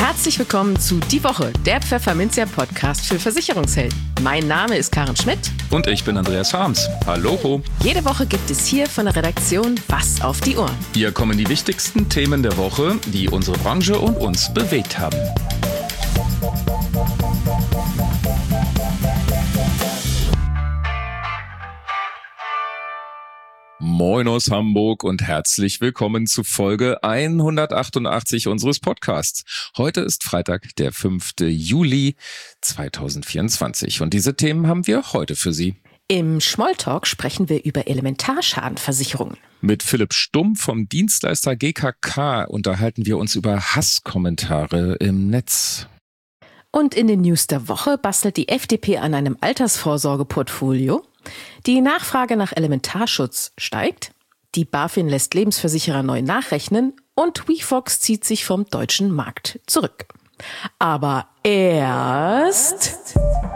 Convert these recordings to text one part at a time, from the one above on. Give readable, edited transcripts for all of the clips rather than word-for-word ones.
Herzlich willkommen zu Die Woche, der Pfefferminzia-Podcast für Versicherungshelden. Mein Name ist Karen Schmidt. Und ich bin Andreas Harms. Hallo. Jede Woche gibt es hier von der Redaktion was auf die Ohren. Hier kommen die wichtigsten Themen der Woche, die unsere Branche und uns bewegt haben. Moin aus Hamburg und herzlich willkommen zu Folge 188 unseres Podcasts. Heute ist Freitag, der 5. Juli 2024 und diese Themen haben wir heute für Sie. Im Smalltalk sprechen wir über Elementarschadenversicherungen. Mit Philipp Stumm vom Dienstleister GKK unterhalten wir uns über Hasskommentare im Netz. Und in den News der Woche bastelt die FDP an einem Altersvorsorgeportfolio. Die Nachfrage nach Elementarschutz steigt, die BaFin lässt Lebensversicherer neu nachrechnen und WeFox zieht sich vom deutschen Markt zurück. Aber erst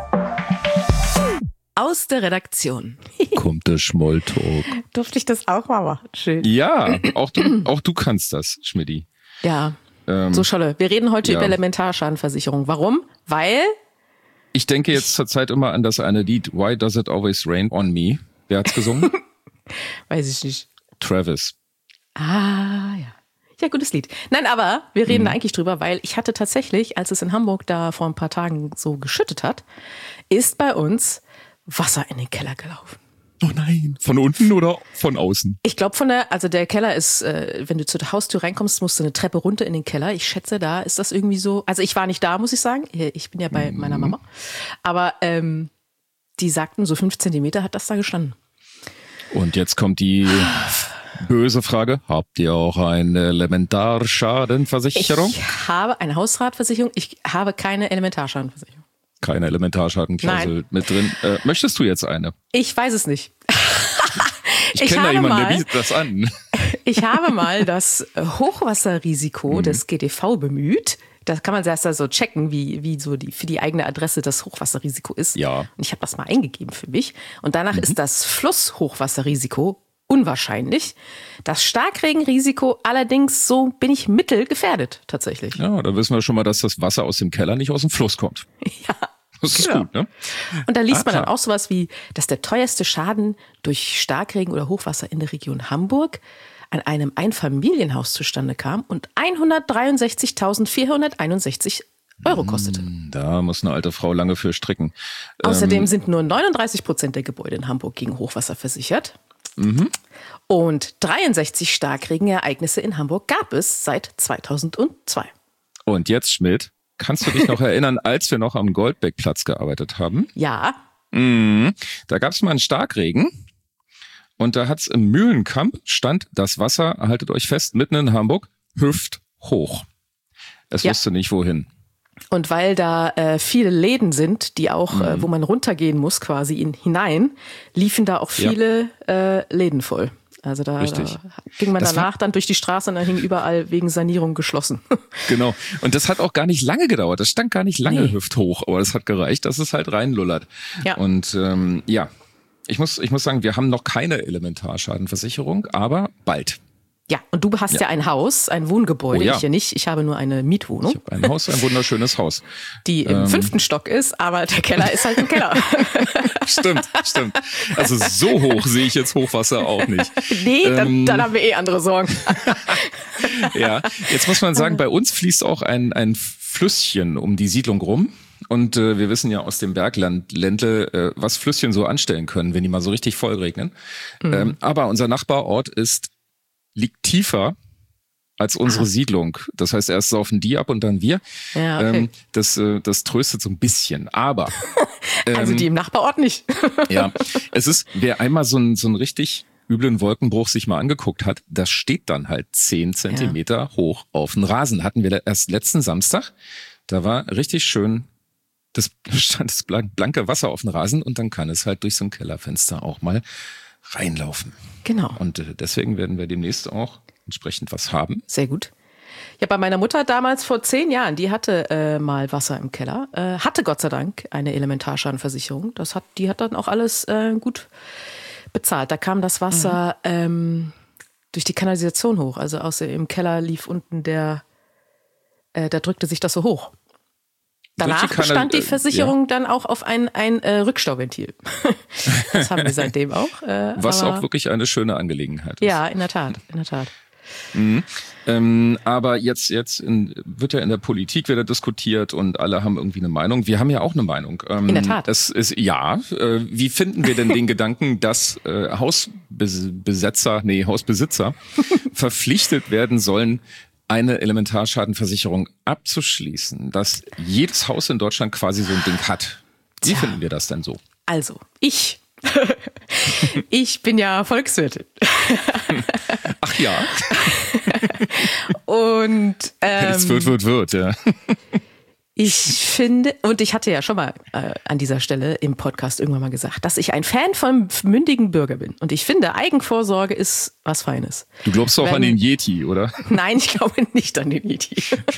aus der Redaktion. Kommt der Smalltalk. Durfte ich das auch mal machen? Schön. Ja, auch du kannst das, Schmidti. Ja, so Scholle. Wir reden heute ja. über Elementarschadenversicherung. Warum? Weil... Ich denke jetzt zur Zeit immer an das eine Lied, Why Does It Always Rain on Me? Wer hat's gesungen? Weiß ich nicht. Travis. Ah, ja. Ja, gutes Lied. Nein, aber wir reden eigentlich drüber, weil ich hatte tatsächlich, als es in Hamburg da vor ein paar Tagen so geschüttet hat, ist bei uns Wasser in den Keller gelaufen. Oh nein. Von unten oder von außen? Ich glaube der Keller ist, wenn du zur Haustür reinkommst, musst du eine Treppe runter in den Keller. Ich schätze, da ist das irgendwie so, also ich war nicht da, muss ich sagen. Ich bin ja bei meiner Mama. Aber die sagten, so 5 Zentimeter hat das da gestanden. Und jetzt kommt die böse Frage. Habt ihr auch eine Elementarschadenversicherung? Ich habe eine Hausratversicherung, ich habe keine Elementarschadenversicherung. Keine Elementarschadenklausel mit drin. Möchtest du jetzt eine? Ich weiß es nicht. Ich kenne da jemanden, der bietet das an. Ich habe mal das Hochwasserrisiko des GDV bemüht. Da kann man erst so checken, wie so für die eigene Adresse das Hochwasserrisiko ist. Ja. Und ich habe das mal eingegeben für mich. Und danach ist das Flusshochwasserrisiko unwahrscheinlich. Das Starkregenrisiko allerdings, so bin ich mittelgefährdet tatsächlich. Ja, da wissen wir schon mal, dass das Wasser aus dem Keller nicht aus dem Fluss kommt. Ja. Das ist gut, ne? Und da liest man dann auch sowas wie, dass der teuerste Schaden durch Starkregen oder Hochwasser in der Region Hamburg an einem Einfamilienhaus zustande kam und 163.461 € kostete. Da muss eine alte Frau lange für stricken. Außerdem sind nur 39% der Gebäude in Hamburg gegen Hochwasser versichert. Und 63 Starkregenereignisse in Hamburg gab es seit 2002. Und jetzt, Schmidt, kannst du dich noch erinnern, als wir noch am Goldbeckplatz gearbeitet haben? Ja. Da gab es mal einen Starkregen und da hat's im Mühlenkamp stand das Wasser, haltet euch fest, mitten in Hamburg, hüfthoch. Es wusste nicht wohin. Und weil da viele Läden sind, die auch, wo man runtergehen muss quasi hinein, liefen da auch viele Läden voll. Also da ging man danach dann durch die Straße und dann hing überall wegen Sanierung geschlossen. Genau. Und das hat auch gar nicht lange gedauert. Das stand gar nicht lange hüfthoch, aber das hat gereicht, dass es halt reinlullert. Ja. Und ich muss sagen, wir haben noch keine Elementarschadenversicherung, aber bald. Ja, und du hast ja ein Haus, ein Wohngebäude, ich ja nicht. Ich habe nur eine Mietwohnung. Ich habe ein Haus, ein wunderschönes Haus. Die im 5. Stock ist, aber der Keller ist halt ein Keller. Stimmt. Also so hoch sehe ich jetzt Hochwasser auch nicht. Nee, dann haben wir andere Sorgen. Ja, jetzt muss man sagen, bei uns fließt auch ein Flüsschen um die Siedlung rum. Und wir wissen ja aus dem Bergländle, was Flüsschen so anstellen können, wenn die mal so richtig voll regnen. Aber unser Nachbarort liegt tiefer als unsere Siedlung. Das heißt, erst saufen die ab und dann wir. Ja, okay. Das tröstet so ein bisschen. Aber also die im Nachbarort nicht. Ja, wer einmal so einen richtig üblen Wolkenbruch sich mal angeguckt hat, das steht dann halt 10 Zentimeter hoch auf dem Rasen. Hatten wir erst letzten Samstag. Da war richtig schön, stand das blanke Wasser auf dem Rasen und dann kann es halt durch so ein Kellerfenster auch mal reinlaufen. Genau. Und deswegen werden wir demnächst auch entsprechend was haben. Sehr gut. Ja, bei meiner Mutter damals vor 10 Jahren, die hatte mal Wasser im Keller, hatte Gott sei Dank eine Elementarschadenversicherung. Die hat dann auch alles gut bezahlt. Da kam das Wasser durch die Kanalisation hoch. Also im Keller lief unten da drückte sich das so hoch. Danach bestand die Versicherung dann auch auf ein Rückstauventil. Das haben wir seitdem auch. Was auch wirklich eine schöne Angelegenheit ist. Ja, in der Tat. Aber jetzt wird ja in der Politik wieder diskutiert und alle haben irgendwie eine Meinung. Wir haben ja auch eine Meinung. In der Tat. Wie finden wir denn den Gedanken, dass Hausbesitzer verpflichtet werden sollen, eine Elementarschadenversicherung abzuschließen, dass jedes Haus in Deutschland quasi so ein Ding hat? Wie finden wir das denn so? Also, ich bin ja Volkswirtin. Ach ja. Und es wird, ja. Ich finde, und ich hatte ja schon mal an dieser Stelle im Podcast irgendwann mal gesagt, dass ich ein Fan vom mündigen Bürger bin. Und ich finde, Eigenvorsorge ist was Feines. Du glaubst auch an den Yeti, oder? Nein, ich glaube nicht an den Yeti.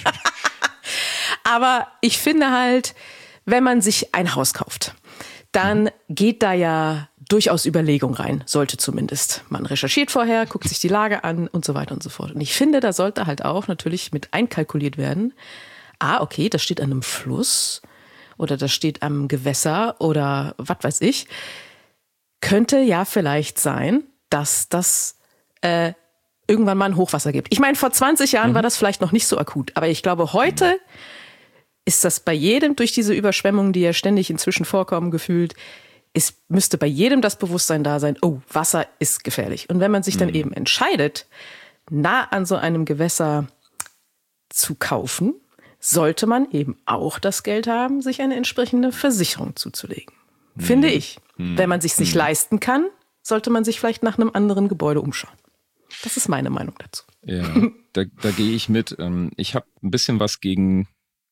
Aber ich finde halt, wenn man sich ein Haus kauft, dann geht da ja durchaus Überlegung rein, sollte zumindest. Man recherchiert vorher, guckt sich die Lage an und so weiter und so fort. Und ich finde, da sollte halt auch natürlich mit einkalkuliert werden, okay, das steht an einem Fluss oder das steht am Gewässer oder was weiß ich. Könnte ja vielleicht sein, dass das irgendwann mal ein Hochwasser gibt. Ich meine, vor 20 Jahren war das vielleicht noch nicht so akut, aber ich glaube, heute ist das bei jedem durch diese Überschwemmungen, die ja ständig inzwischen vorkommen, gefühlt, müsste bei jedem das Bewusstsein da sein, oh, Wasser ist gefährlich. Und wenn man sich dann eben entscheidet, nah an so einem Gewässer zu kaufen, sollte man eben auch das Geld haben, sich eine entsprechende Versicherung zuzulegen. Finde ich. Wenn man sich's nicht leisten kann, sollte man sich vielleicht nach einem anderen Gebäude umschauen. Das ist meine Meinung dazu. Ja, da gehe ich mit. Ich habe ein bisschen was gegen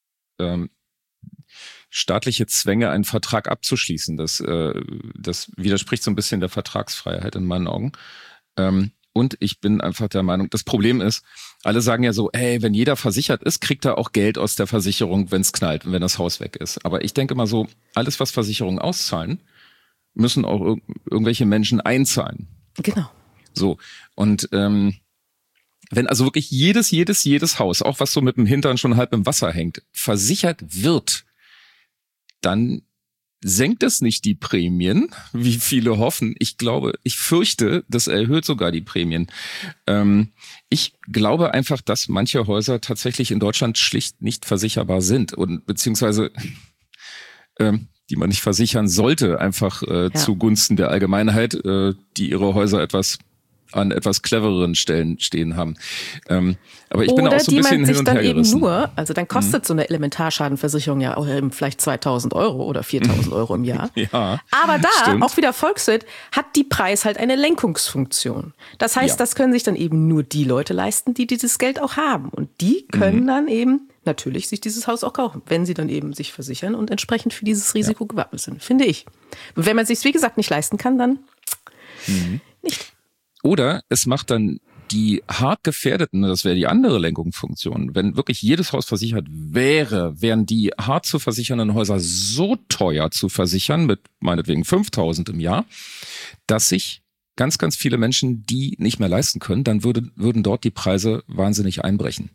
staatliche Zwänge, einen Vertrag abzuschließen. Das widerspricht so ein bisschen der Vertragsfreiheit in meinen Augen. Und ich bin einfach der Meinung, das Problem ist, alle sagen ja so, wenn jeder versichert ist, kriegt er auch Geld aus der Versicherung, wenn es knallt und wenn das Haus weg ist. Aber ich denke mal so, alles, was Versicherungen auszahlen, müssen auch irgendwelche Menschen einzahlen. Genau. So, und wenn also wirklich jedes Haus, auch was so mit dem Hintern schon halb im Wasser hängt, versichert wird, dann senkt es nicht die Prämien, wie viele hoffen. Ich fürchte, das erhöht sogar die Prämien. Ich glaube einfach, dass manche Häuser tatsächlich in Deutschland schlicht nicht versicherbar sind und beziehungsweise die man nicht versichern sollte, einfach zugunsten der Allgemeinheit, die ihre Häuser an etwas clevereren Stellen stehen haben. Aber ich bin auch so ein bisschen hin und her gerissen. Also dann kostet so eine Elementarschadenversicherung ja auch eben vielleicht 2.000 Euro oder 4.000 Euro im Jahr. Ja, aber da, stimmt. auch wieder Volkswirt, hat die Preis halt eine Lenkungsfunktion. Das heißt, das können sich dann eben nur die Leute leisten, die dieses Geld auch haben. Und die können dann eben natürlich sich dieses Haus auch kaufen, wenn sie dann eben sich versichern und entsprechend für dieses Risiko gewappnet sind, finde ich. Und wenn man sich wie gesagt, nicht leisten kann, dann nicht. Oder es macht dann die hart Gefährdeten, das wäre die andere Lenkungsfunktion, wenn wirklich jedes Haus versichert wäre, wären die hart zu versichernden Häuser so teuer zu versichern, mit meinetwegen 5.000 im Jahr, dass sich ganz, ganz viele Menschen die nicht mehr leisten können, dann würden dort die Preise wahnsinnig einbrechen.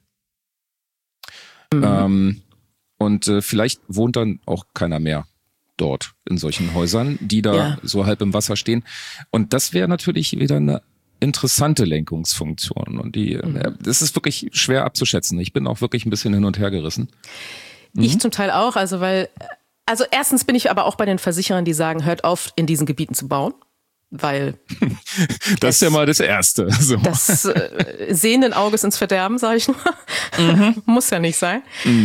Und vielleicht wohnt dann auch keiner mehr dort in solchen Häusern, die da so halb im Wasser stehen. Und das wäre natürlich wieder eine interessante Lenkungsfunktion. Und das ist wirklich schwer abzuschätzen. Ich bin auch wirklich ein bisschen hin und her gerissen. Ich zum Teil auch, also erstens bin ich aber auch bei den Versicherern, die sagen, hört auf, in diesen Gebieten zu bauen. Weil das ist ja mal das Erste. So. Das sehenden Auges ins Verderben, sage ich nur. Muss ja nicht sein.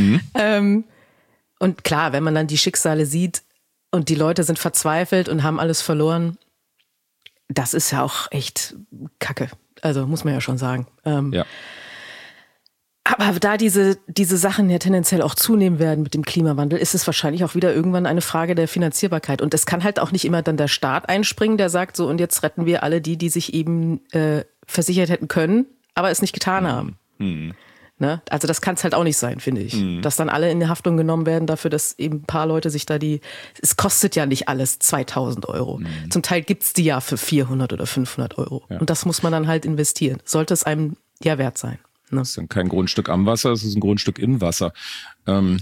Und klar, wenn man dann die Schicksale sieht und die Leute sind verzweifelt und haben alles verloren, das ist ja auch echt Kacke. Also muss man ja schon sagen. Ja. Aber da diese Sachen ja tendenziell auch zunehmen werden mit dem Klimawandel, ist es wahrscheinlich auch wieder irgendwann eine Frage der Finanzierbarkeit. Und es kann halt auch nicht immer dann der Staat einspringen, der sagt so, und jetzt retten wir alle die sich eben versichert hätten können, aber es nicht getan haben. Ne? Also das kann es halt auch nicht sein, finde ich. Dass dann alle in die Haftung genommen werden dafür, dass eben ein paar Leute sich da es kostet ja nicht alles 2.000 Euro. Zum Teil gibt's die ja für 400 oder 500 Euro. Ja. Und das muss man dann halt investieren. Sollte es einem ja wert sein. Ne? Das ist dann kein Grundstück am Wasser, es ist ein Grundstück im Wasser. Und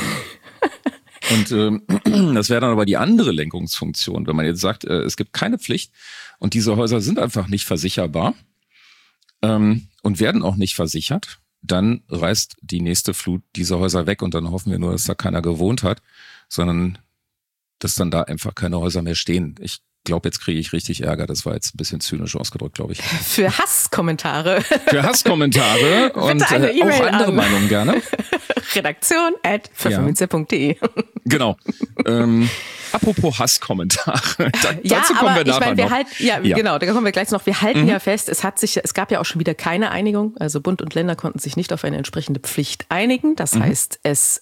das wäre dann aber die andere Lenkungsfunktion, wenn man jetzt sagt, es gibt keine Pflicht und diese Häuser sind einfach nicht versicherbar und werden auch nicht versichert, dann reißt die nächste Flut diese Häuser weg und dann hoffen wir nur, dass da keiner gewohnt hat, sondern dass dann da einfach keine Häuser mehr stehen. Ich glaube, jetzt kriege ich richtig Ärger. Das war jetzt ein bisschen zynisch ausgedrückt, glaube ich. Für Hasskommentare. Für Hasskommentare und auch andere Meinungen gerne. Redaktion@pfefferminzia.de. Genau. Apropos Hasskommentare. Dazu kommen wir nachher noch. Genau, da kommen wir gleich noch. Wir halten ja fest, es gab ja auch schon wieder keine Einigung. Also Bund und Länder konnten sich nicht auf eine entsprechende Pflicht einigen. Das heißt,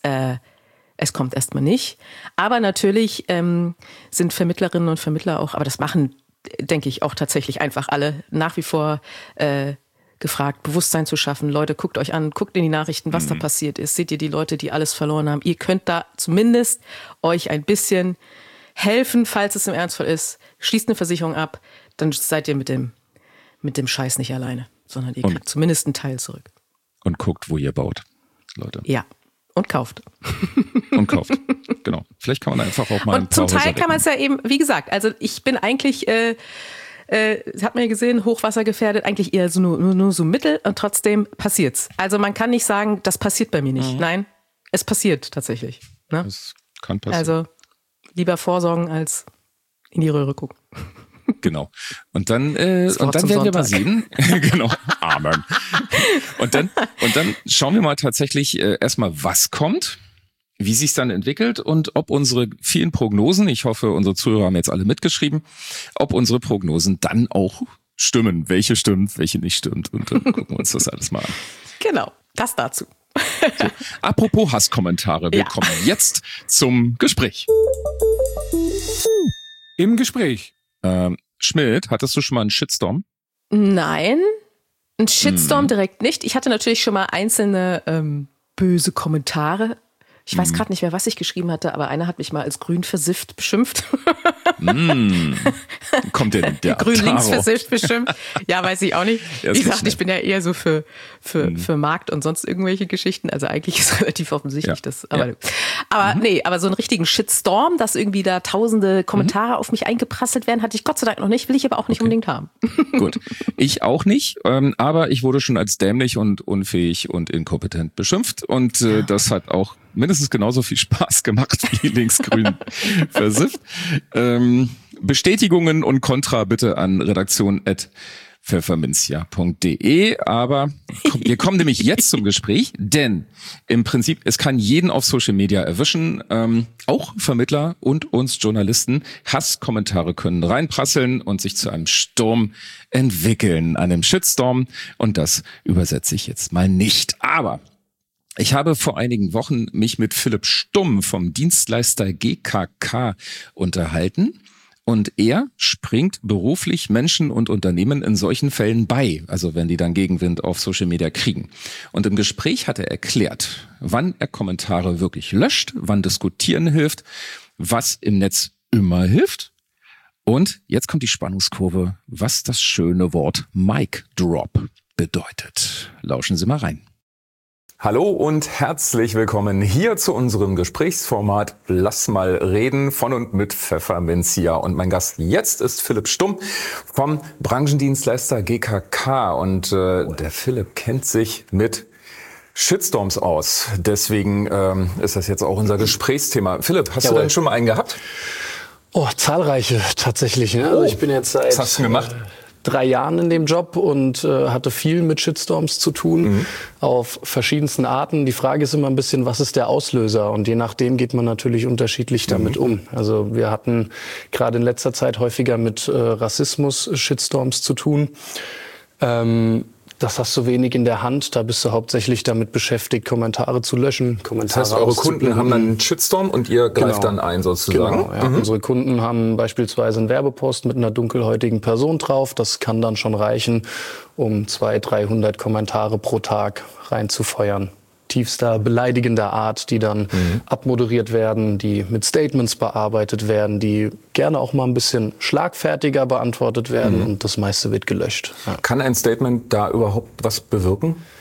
es kommt erstmal nicht. Aber natürlich sind Vermittlerinnen und Vermittler auch, aber das machen, denke ich, auch tatsächlich einfach alle nach wie vor gefragt, Bewusstsein zu schaffen. Leute, guckt euch an, guckt in die Nachrichten, was da passiert ist. Seht ihr die Leute, die alles verloren haben? Ihr könnt da zumindest euch ein bisschen helfen, falls es im Ernstfall ist. Schließt eine Versicherung ab, dann seid ihr mit dem Scheiß nicht alleine, sondern ihr kriegt zumindest einen Teil zurück. Und guckt, wo ihr baut, Leute. Ja. Und kauft. Und kauft, genau. Vielleicht kann man einfach auch mal ein paar Und zum Teil Häuser kann man es ja eben, wie gesagt, also ich bin eigentlich, hat man ja gesehen, hochwassergefährdet, eigentlich eher so nur so mittel und trotzdem passiert's. Also man kann nicht sagen, das passiert bei mir nicht. Nein, es passiert tatsächlich. Ne? Das kann passieren. Also lieber vorsorgen als in die Röhre gucken. Genau. Und dann werden wir mal sehen. Genau. Amen. Und dann schauen wir mal tatsächlich erstmal, was kommt, wie sich dann entwickelt und ob unsere vielen Prognosen, ich hoffe, unsere Zuhörer haben jetzt alle mitgeschrieben, ob unsere Prognosen dann auch stimmen. Welche stimmt, welche nicht stimmt. Und dann gucken wir uns das alles mal an. Genau, das dazu. So. Apropos Hasskommentare, wir kommen jetzt zum Gespräch. Im Gespräch. Schmidt, hattest du schon mal einen Shitstorm? Nein, ein Shitstorm direkt nicht. Ich hatte natürlich schon mal einzelne böse Kommentare. Ich weiß gerade nicht mehr, was ich geschrieben hatte, aber einer hat mich mal als grün versifft beschimpft. Kommt der grün links versifft beschimpft? Ja, weiß ich auch nicht. Ja, Wie gesagt, ich bin ja eher so für Markt und sonst irgendwelche Geschichten. Also eigentlich ist relativ offensichtlich das. Aber so einen richtigen Shitstorm, dass irgendwie da tausende Kommentare auf mich eingeprasselt werden, hatte ich Gott sei Dank noch nicht, will ich aber auch nicht unbedingt haben. Gut, ich auch nicht, aber ich wurde schon als dämlich und unfähig und inkompetent beschimpft und das hat auch mindestens genauso viel Spaß gemacht wie linksgrün versifft. Bestätigungen und Kontra bitte an redaktion@pfefferminzia.de. Aber wir kommen nämlich jetzt zum Gespräch, denn im Prinzip, es kann jeden auf Social Media erwischen, auch Vermittler und uns Journalisten. Hasskommentare können reinprasseln und sich zu einem Sturm entwickeln, einem Shitstorm. Und das übersetze ich jetzt mal nicht. Aber ich habe vor einigen Wochen mich mit Philipp Stumm vom Dienstleister GKK unterhalten und er springt beruflich Menschen und Unternehmen in solchen Fällen bei, also wenn die dann Gegenwind auf Social Media kriegen. Und im Gespräch hat er erklärt, wann er Kommentare wirklich löscht, wann Diskutieren hilft, was im Netz immer hilft. Und jetzt kommt die Spannungskurve, was das schöne Wort Mic Drop bedeutet. Lauschen Sie mal rein. Hallo und herzlich willkommen hier zu unserem Gesprächsformat Lass mal reden von und mit Pfefferminzia. Und mein Gast jetzt ist Philipp Stumm vom Branchendienstleister GKK. Und der Philipp kennt sich mit Shitstorms aus. Deswegen ist das jetzt auch unser Gesprächsthema. Philipp, hast du denn schon mal einen gehabt? Oh, zahlreiche tatsächlich. Ne? Also ich bin jetzt seit Was hast du gemacht? 3 Jahren in dem Job und hatte viel mit Shitstorms zu tun, auf verschiedensten Arten. Die Frage ist immer ein bisschen, was ist der Auslöser? Und je nachdem geht man natürlich unterschiedlich damit um. Also wir hatten gerade in letzter Zeit häufiger mit Rassismus-Shitstorms zu tun. Das hast du wenig in der Hand. Da bist du hauptsächlich damit beschäftigt, Kommentare zu löschen, Kommentare Das heißt, eure Kunden haben dann einen Shitstorm und ihr greift dann ein sozusagen? Genau, ja. Unsere Kunden haben beispielsweise einen Werbepost mit einer dunkelhäutigen Person drauf. Das kann dann schon reichen, um 200-300 Kommentare pro Tag reinzufeuern. Tiefster beleidigender Art, die dann abmoderiert werden, die mit Statements bearbeitet werden, die gerne auch mal ein bisschen schlagfertiger beantwortet werden und das meiste wird gelöscht. Ja. Kann ein Statement da überhaupt was bewirken?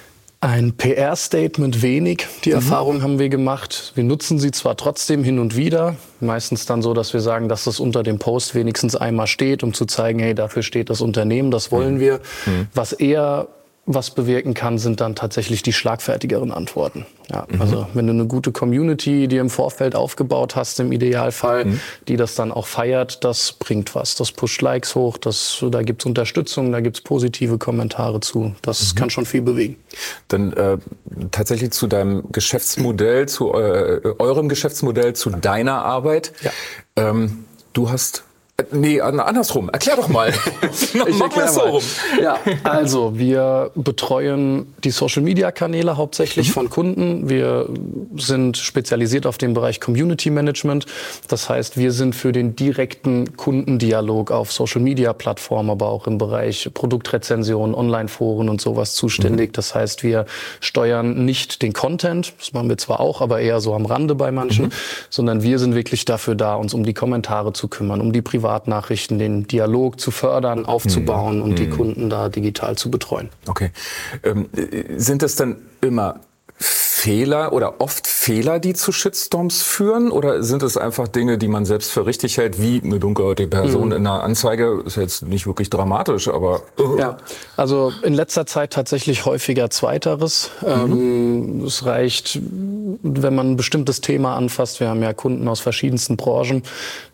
Ein PR-Statement wenig. Die Erfahrung haben wir gemacht. Wir nutzen sie zwar trotzdem hin und wieder, meistens dann so, dass wir sagen, dass das unter dem Post wenigstens einmal steht, um zu zeigen, hey, dafür steht das Unternehmen, das wollen wir. Was eher was bewirken kann, sind dann tatsächlich die schlagfertigeren Antworten. Ja, also wenn du eine gute Community dir im Vorfeld aufgebaut hast, im Idealfall, die das dann auch feiert, das bringt was. Das pusht Likes hoch, da gibt's Unterstützung, da gibt's positive Kommentare zu. Das kann schon viel bewegen. Dann tatsächlich zu deinem Geschäftsmodell, zu eurem Geschäftsmodell, zu deiner Arbeit. Ja. Du hast... Nee, andersrum. Erklär doch mal. Machen wir es so rum. Ja, also wir betreuen die Social-Media-Kanäle hauptsächlich von Kunden. Wir sind spezialisiert auf den Bereich Community Management. Das heißt, wir sind für den direkten Kundendialog auf Social-Media-Plattformen, aber auch im Bereich Produktrezensionen, Online-Foren und sowas zuständig. Das heißt, wir steuern nicht den Content, das machen wir zwar auch, aber eher so am Rande bei manchen, sondern wir sind wirklich dafür da, uns um die Kommentare zu kümmern, um die Privatnachrichten, den Dialog zu fördern, aufzubauen und die Kunden da digital zu betreuen. Okay. Sind das dann immer Fehler oder oft Fehler, die zu Shitstorms führen? Oder sind es einfach Dinge, die man selbst für richtig hält, wie eine dunkelhäutige Person in einer Anzeige? Ist jetzt nicht wirklich dramatisch, aber... Ja, also in letzter Zeit tatsächlich häufiger Zweiteres. Es reicht, wenn man ein bestimmtes Thema anfasst. Wir haben ja Kunden aus verschiedensten Branchen.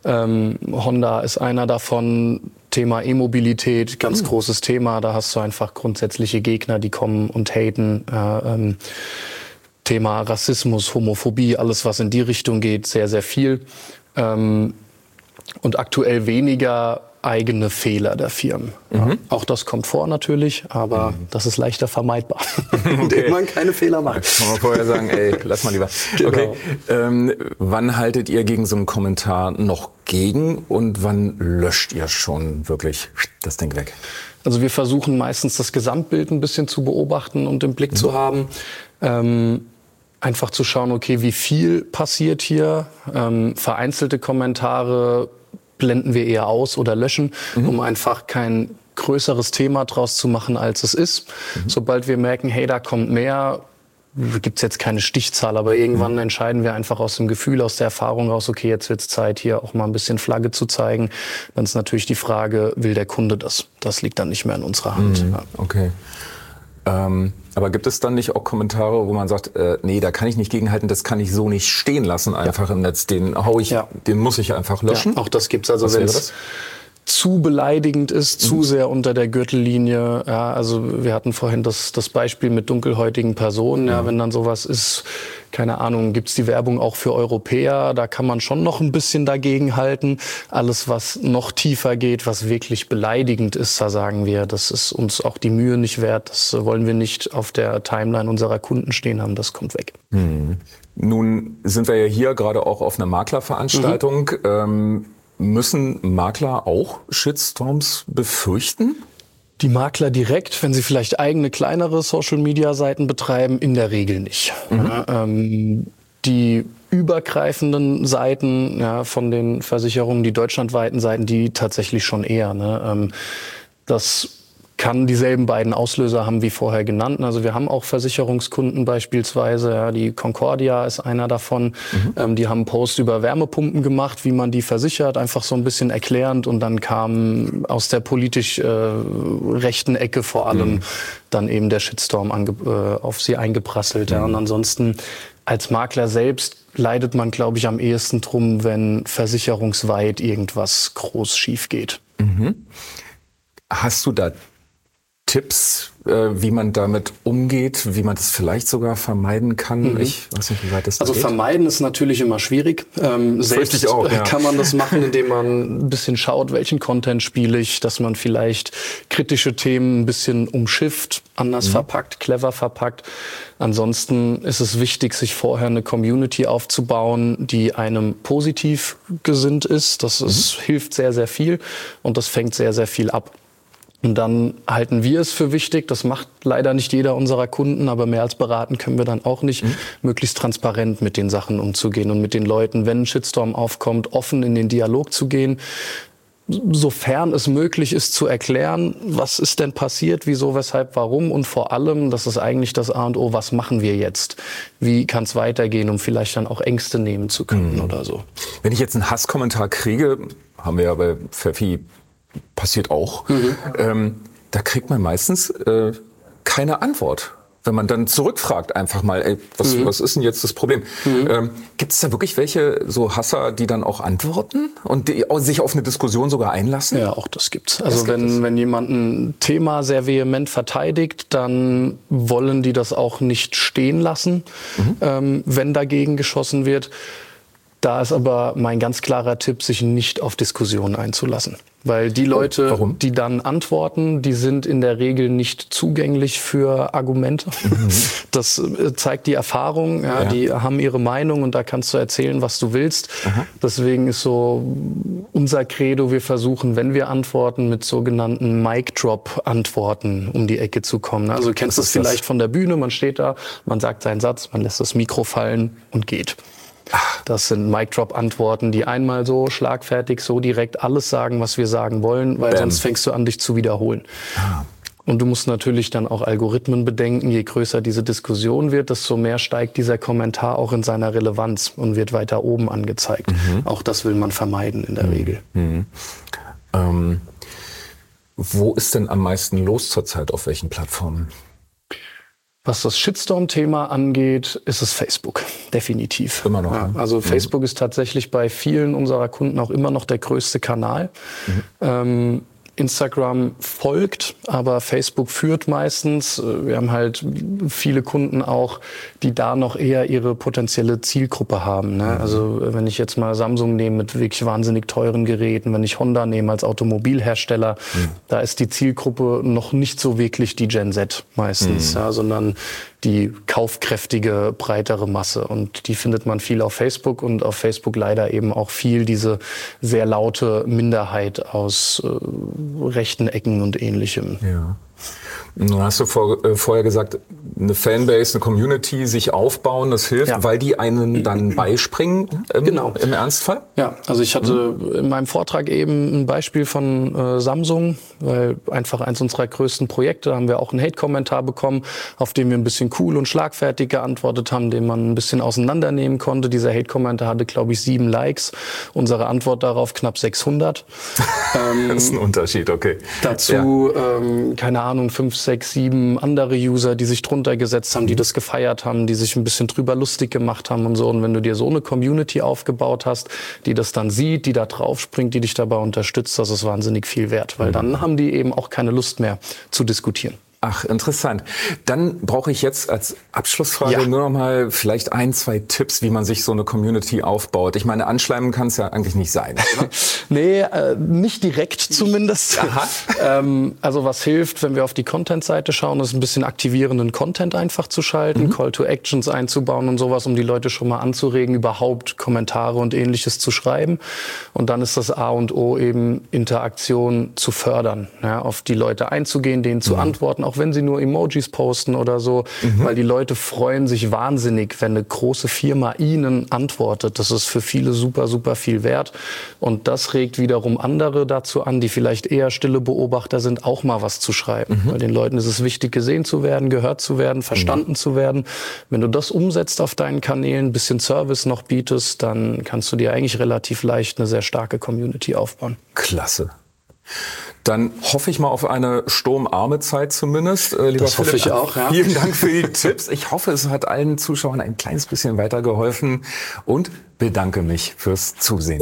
Honda ist einer davon. Thema E-Mobilität, ganz großes Thema. Da hast du einfach grundsätzliche Gegner, die kommen und haten. Thema Rassismus, Homophobie, alles was in die Richtung geht, sehr, sehr viel. Und aktuell weniger eigene Fehler der Firmen. Ja, auch das kommt vor natürlich, aber das ist leichter vermeidbar, indem man keine Fehler macht. Kann man vorher sagen, ey, lass mal lieber. Genau. Okay. Wann haltet ihr gegen so einen Kommentar noch gegen und wann löscht ihr schon wirklich das Ding weg? Also wir versuchen meistens das Gesamtbild ein bisschen zu beobachten und im Blick zu haben. Einfach zu schauen, okay, wie viel passiert hier? Vereinzelte Kommentare blenden wir eher aus oder löschen, um einfach kein größeres Thema draus zu machen, als es ist. Sobald wir merken, hey, da kommt mehr, gibt's jetzt keine Stichzahl, aber irgendwann entscheiden wir einfach aus dem Gefühl, aus der Erfahrung raus, okay, jetzt wird's Zeit, hier auch mal ein bisschen Flagge zu zeigen. Dann ist natürlich die Frage, will der Kunde das? Das liegt dann nicht mehr in unserer Hand. Ja. Okay. Aber gibt es dann nicht auch Kommentare, wo man sagt, nee, da kann ich nicht gegenhalten, das kann ich so nicht stehen lassen, einfach im Netz, den muss ich einfach löschen? Ja, auch das gibt's. Also wenn es zu beleidigend ist, zu sehr unter der Gürtellinie. Ja, also wir hatten vorhin das Beispiel mit dunkelhäutigen Personen. Ja, wenn dann sowas ist, keine Ahnung, gibt's die Werbung auch für Europäer. Da kann man schon noch ein bisschen dagegen halten. Alles, was noch tiefer geht, was wirklich beleidigend ist, da sagen wir, das ist uns auch die Mühe nicht wert. Das wollen wir nicht auf der Timeline unserer Kunden stehen haben. Das kommt weg. Nun sind wir ja hier gerade auch auf einer Maklerveranstaltung. Müssen Makler auch Shitstorms befürchten? Die Makler direkt, wenn sie vielleicht eigene kleinere Social-Media-Seiten betreiben, in der Regel nicht. Die übergreifenden Seiten von den Versicherungen, die deutschlandweiten Seiten, die tatsächlich schon eher. Das kann dieselben beiden Auslöser haben wie vorher genannt. Also wir haben auch Versicherungskunden beispielsweise, die Concordia ist einer davon. Die haben einen Post über Wärmepumpen gemacht, wie man die versichert, einfach so ein bisschen erklärend. Und dann kam aus der politisch rechten Ecke vor allem dann eben der Shitstorm auf sie eingeprasselt. Und ansonsten als Makler selbst leidet man, glaube ich, am ehesten drum, wenn versicherungsweit irgendwas groß schief geht. Hast du da Tipps, wie man damit umgeht, wie man das vielleicht sogar vermeiden kann? Ich weiß nicht, wie weit das geht. Also vermeiden ist natürlich immer schwierig. Selbst auch, kann man das machen, indem man ein bisschen schaut, welchen Content spiele ich, dass man vielleicht kritische Themen ein bisschen umschifft, anders verpackt, clever verpackt. Ansonsten ist es wichtig, sich vorher eine Community aufzubauen, die einem positiv gesinnt ist. Das hilft sehr, sehr viel und das fängt sehr, sehr viel ab. Und dann halten wir es für wichtig, das macht leider nicht jeder unserer Kunden, aber mehr als beraten können wir dann auch nicht, möglichst transparent mit den Sachen umzugehen und mit den Leuten, wenn ein Shitstorm aufkommt, offen in den Dialog zu gehen. sofern es möglich ist, zu erklären, was ist denn passiert, wieso, weshalb, warum und vor allem, das ist eigentlich das A und O, was machen wir jetzt? Wie kann es weitergehen, um vielleicht dann auch Ängste nehmen zu können oder so. Wenn ich jetzt einen Hasskommentar kriege, haben wir ja bei Pfeffi, passiert auch, da kriegt man meistens keine Antwort. Wenn man dann zurückfragt, einfach mal, ey, was ist denn jetzt das Problem? Gibt es da wirklich welche so Hasser, die dann auch antworten und die sich auf eine Diskussion sogar einlassen? Ja, auch das gibt's. Also wenn jemand ein Thema sehr vehement verteidigt, dann wollen die das auch nicht stehen lassen, wenn dagegen geschossen wird. Da ist aber mein ganz klarer Tipp, sich nicht auf Diskussionen einzulassen. Weil die Leute, die dann antworten, die sind in der Regel nicht zugänglich für Argumente. Das zeigt die Erfahrung. Ja, die haben ihre Meinung und da kannst du erzählen, was du willst. Deswegen ist so unser Credo, wir versuchen, wenn wir antworten, mit sogenannten Mic-Drop-Antworten um die Ecke zu kommen. Also kennst du es vielleicht von der Bühne, man steht da, man sagt seinen Satz, man lässt das Mikro fallen und geht. Das sind Mic-Drop-Antworten, die einmal so schlagfertig, so direkt alles sagen, was wir sagen wollen, weil sonst fängst du an, dich zu wiederholen. Und du musst natürlich dann auch Algorithmen bedenken. Je größer diese Diskussion wird, desto mehr steigt dieser Kommentar auch in seiner Relevanz und wird weiter oben angezeigt. Auch das will man vermeiden in der Regel. Wo ist denn am meisten los zurzeit, auf welchen Plattformen? Was das Shitstorm-Thema angeht, ist es Facebook, definitiv. Immer noch. Ja, also Facebook ist tatsächlich bei vielen unserer Kunden auch immer noch der größte Kanal. Instagram folgt, aber Facebook führt meistens. Wir haben halt viele Kunden auch, die da noch eher ihre potenzielle Zielgruppe haben. Ne? Also wenn ich jetzt mal Samsung nehme mit wirklich wahnsinnig teuren Geräten, wenn ich Honda nehme als Automobilhersteller, da ist die Zielgruppe noch nicht so wirklich die Gen Z meistens, ja, sondern die kaufkräftige, breitere Masse. Und die findet man viel auf Facebook und auf Facebook leider eben auch viel diese sehr laute Minderheit aus rechten Ecken und Ähnlichem. Ja. Nun hast du vorher gesagt, eine Fanbase, eine Community sich aufbauen, das hilft, weil die einen dann beispringen im Ernstfall? Ja, also ich hatte in meinem Vortrag eben ein Beispiel von Samsung, weil einfach eins unserer größten Projekte, haben wir auch einen Hate-Kommentar bekommen, auf den wir ein bisschen cool und schlagfertig geantwortet haben, den man ein bisschen auseinandernehmen konnte. Dieser Hate-Kommentar hatte, glaube ich, 7 Likes. Unsere Antwort darauf knapp 600. Das ist ein Unterschied, okay. Dazu, keine Ahnung, 5, 6, 7 andere User, die sich drunter gesetzt haben, die das gefeiert haben, die sich ein bisschen drüber lustig gemacht haben und so. Und wenn du dir so eine Community aufgebaut hast, die das dann sieht, die da drauf springt, die dich dabei unterstützt, das ist wahnsinnig viel wert. Weil dann haben die eben auch keine Lust mehr zu diskutieren. Ach, interessant. Dann brauche ich jetzt als Abschlussfrage nur noch mal vielleicht 1, 2 Tipps, wie man sich so eine Community aufbaut. Ich meine, anschleimen kann es ja eigentlich nicht sein, oder? Nee, nicht direkt zumindest. Also was hilft, wenn wir auf die Content-Seite schauen, ist ein bisschen aktivierenden Content einfach zu schalten, Call to Actions einzubauen und sowas, um die Leute schon mal anzuregen, überhaupt Kommentare und Ähnliches zu schreiben. Und dann ist das A und O eben Interaktion zu fördern, ja, auf die Leute einzugehen, denen zu antworten, auch wenn sie nur Emojis posten oder so, weil die Leute freuen sich wahnsinnig, wenn eine große Firma ihnen antwortet. Das ist für viele super, super viel wert. Und das regt wiederum andere dazu an, die vielleicht eher stille Beobachter sind, auch mal was zu schreiben. Weil den Leuten ist es wichtig, gesehen zu werden, gehört zu werden, verstanden zu werden. Wenn du das umsetzt auf deinen Kanälen, ein bisschen Service noch bietest, dann kannst du dir eigentlich relativ leicht eine sehr starke Community aufbauen. Klasse. Dann hoffe ich mal auf eine sturmarme Zeit zumindest. Lieber das hoffe ich auch, ja. Vielen Dank für die Tipps. Ich hoffe, es hat allen Zuschauern ein kleines bisschen weitergeholfen und bedanke mich fürs Zusehen.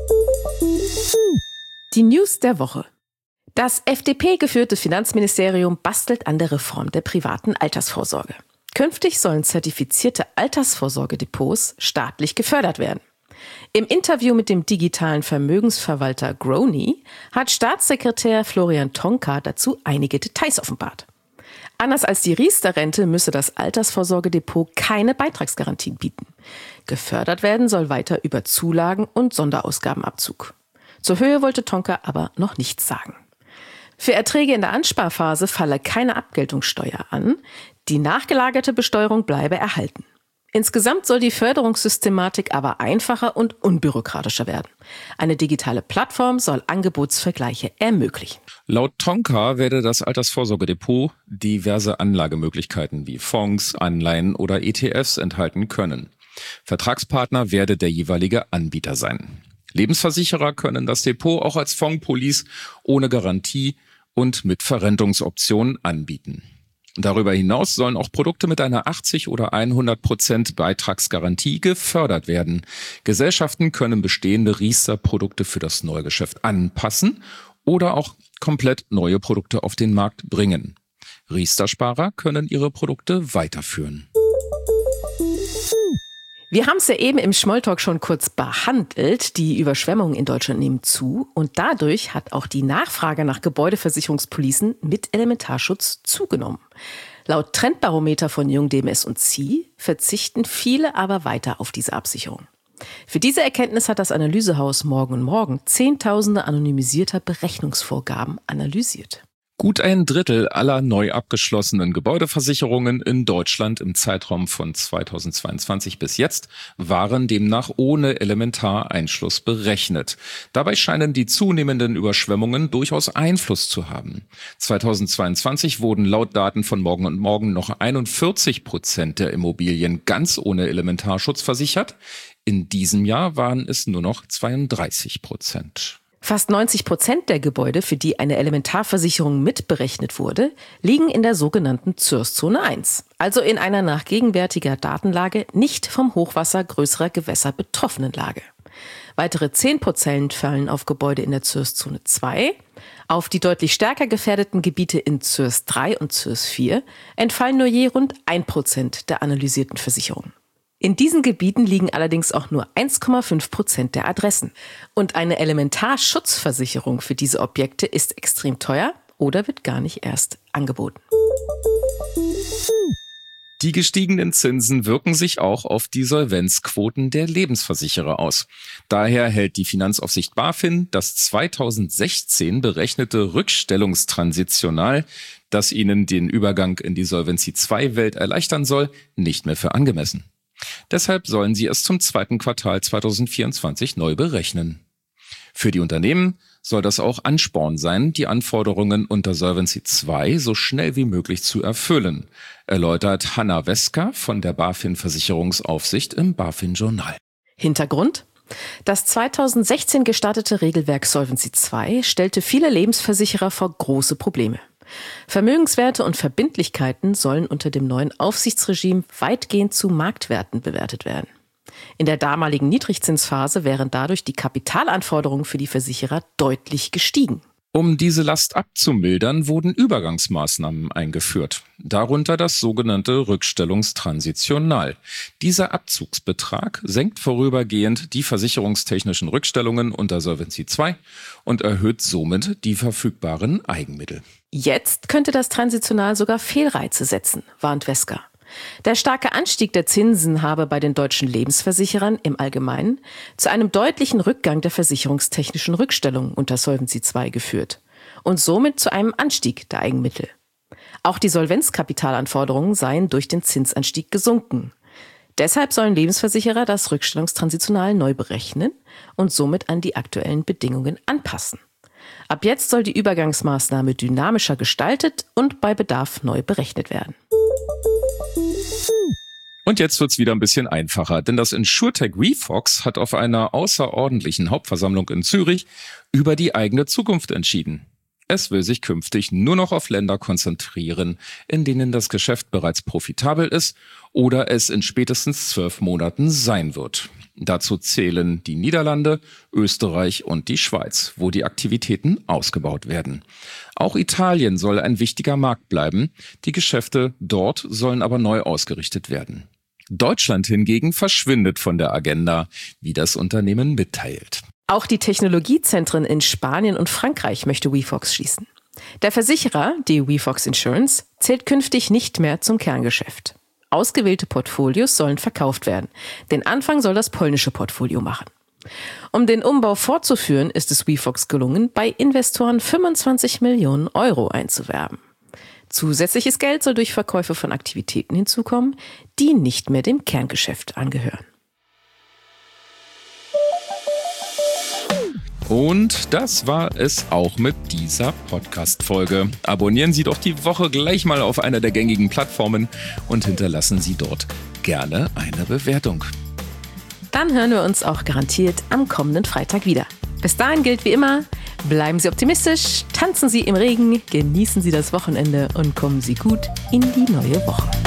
Die News der Woche. Das FDP-geführte Finanzministerium bastelt an der Reform der privaten Altersvorsorge. Künftig sollen zertifizierte Altersvorsorgedepots staatlich gefördert werden. Im Interview mit dem digitalen Vermögensverwalter Grony hat Staatssekretär Florian Tonka dazu einige Details offenbart. Anders als die Riester-Rente müsse das Altersvorsorgedepot keine Beitragsgarantien bieten. Gefördert werden soll weiter über Zulagen und Sonderausgabenabzug. Zur Höhe wollte Tonka aber noch nichts sagen. Für Erträge in der Ansparphase falle keine Abgeltungssteuer an, die nachgelagerte Besteuerung bleibe erhalten. Insgesamt soll die Förderungssystematik aber einfacher und unbürokratischer werden. Eine digitale Plattform soll Angebotsvergleiche ermöglichen. Laut Tonka werde das Altersvorsorgedepot diverse Anlagemöglichkeiten wie Fonds, Anleihen oder ETFs enthalten können. Vertragspartner werde der jeweilige Anbieter sein. Lebensversicherer können das Depot auch als Fondspolice ohne Garantie und mit Verrentungsoptionen anbieten. Darüber hinaus sollen auch Produkte mit einer 80 oder 100% Beitragsgarantie gefördert werden. Gesellschaften können bestehende Riester-Produkte für das Neugeschäft anpassen oder auch komplett neue Produkte auf den Markt bringen. Riester-Sparer können ihre Produkte weiterführen. Wir haben es ja eben im Smalltalk schon kurz behandelt. Die Überschwemmungen in Deutschland nehmen zu und dadurch hat auch die Nachfrage nach Gebäudeversicherungspolicen mit Elementarschutz zugenommen. Laut Trendbarometer von Jung, DMS und Sie verzichten viele aber weiter auf diese Absicherung. Für diese Erkenntnis hat das Analysehaus Morgen & Morgen Zehntausende anonymisierter Berechnungsvorgaben analysiert. Gut ein Drittel aller neu abgeschlossenen Gebäudeversicherungen in Deutschland im Zeitraum von 2022 bis jetzt waren demnach ohne Elementareinschluss berechnet. Dabei scheinen die zunehmenden Überschwemmungen durchaus Einfluss zu haben. 2022 wurden laut Daten von Morgen & Morgen noch 41% der Immobilien ganz ohne Elementarschutz versichert. In diesem Jahr waren es nur noch 32%. Fast 90% der Gebäude, für die eine Elementarversicherung mitberechnet wurde, liegen in der sogenannten ZÜRS-Zone 1, also in einer nach gegenwärtiger Datenlage nicht vom Hochwasser größerer Gewässer betroffenen Lage. Weitere 10% fallen auf Gebäude in der ZÜRS-Zone 2. Auf die deutlich stärker gefährdeten Gebiete in ZÜRS 3 und ZÜRS 4 entfallen nur je rund 1% der analysierten Versicherungen. In diesen Gebieten liegen allerdings auch nur 1,5% der Adressen. Und eine Elementarschutzversicherung für diese Objekte ist extrem teuer oder wird gar nicht erst angeboten. Die gestiegenen Zinsen wirken sich auch auf die Solvenzquoten der Lebensversicherer aus. Daher hält die Finanzaufsicht BaFin das 2016 berechnete Rückstellungstransitional, das ihnen den Übergang in die Solvency-II-Welt erleichtern soll, nicht mehr für angemessen. Deshalb sollen sie es zum zweiten Quartal 2024 neu berechnen. Für die Unternehmen soll das auch Ansporn sein, die Anforderungen unter Solvency II so schnell wie möglich zu erfüllen, erläutert Hanna Wesker von der BaFin Versicherungsaufsicht im BaFin-Journal. Hintergrund? Das 2016 gestartete Regelwerk Solvency II stellte viele Lebensversicherer vor große Probleme. Vermögenswerte und Verbindlichkeiten sollen unter dem neuen Aufsichtsregime weitgehend zu Marktwerten bewertet werden. In der damaligen Niedrigzinsphase wären dadurch die Kapitalanforderungen für die Versicherer deutlich gestiegen. Um diese Last abzumildern, wurden Übergangsmaßnahmen eingeführt, darunter das sogenannte Rückstellungstransitional. Dieser Abzugsbetrag senkt vorübergehend die versicherungstechnischen Rückstellungen unter Solvency II und erhöht somit die verfügbaren Eigenmittel. Jetzt könnte das Transitional sogar Fehlreize setzen, warnt Wesker. Der starke Anstieg der Zinsen habe bei den deutschen Lebensversicherern im Allgemeinen zu einem deutlichen Rückgang der versicherungstechnischen Rückstellungen unter Solvency II geführt und somit zu einem Anstieg der Eigenmittel. Auch die Solvenzkapitalanforderungen seien durch den Zinsanstieg gesunken. Deshalb sollen Lebensversicherer das Rückstellungstransitional neu berechnen und somit an die aktuellen Bedingungen anpassen. Ab jetzt soll die Übergangsmaßnahme dynamischer gestaltet und bei Bedarf neu berechnet werden. Und jetzt wird's wieder ein bisschen einfacher, denn das Insurtech WeFox hat auf einer außerordentlichen Hauptversammlung in Zürich über die eigene Zukunft entschieden. Es will sich künftig nur noch auf Länder konzentrieren, in denen das Geschäft bereits profitabel ist oder es in spätestens 12 Monaten sein wird. Dazu zählen die Niederlande, Österreich und die Schweiz, wo die Aktivitäten ausgebaut werden. Auch Italien soll ein wichtiger Markt bleiben. Die Geschäfte dort sollen aber neu ausgerichtet werden. Deutschland hingegen verschwindet von der Agenda, wie das Unternehmen mitteilt. Auch die Technologiezentren in Spanien und Frankreich möchte WeFox schließen. Der Versicherer, die WeFox Insurance, zählt künftig nicht mehr zum Kerngeschäft. Ausgewählte Portfolios sollen verkauft werden. Den Anfang soll das polnische Portfolio machen. Um den Umbau fortzuführen, ist es WeFox gelungen, bei Investoren 25 Millionen Euro einzuwerben. Zusätzliches Geld soll durch Verkäufe von Aktivitäten hinzukommen, die nicht mehr dem Kerngeschäft angehören. Und das war es auch mit dieser Podcast-Folge. Abonnieren Sie doch die Woche gleich mal auf einer der gängigen Plattformen und hinterlassen Sie dort gerne eine Bewertung. Dann hören wir uns auch garantiert am kommenden Freitag wieder. Bis dahin gilt wie immer, bleiben Sie optimistisch, tanzen Sie im Regen, genießen Sie das Wochenende und kommen Sie gut in die neue Woche.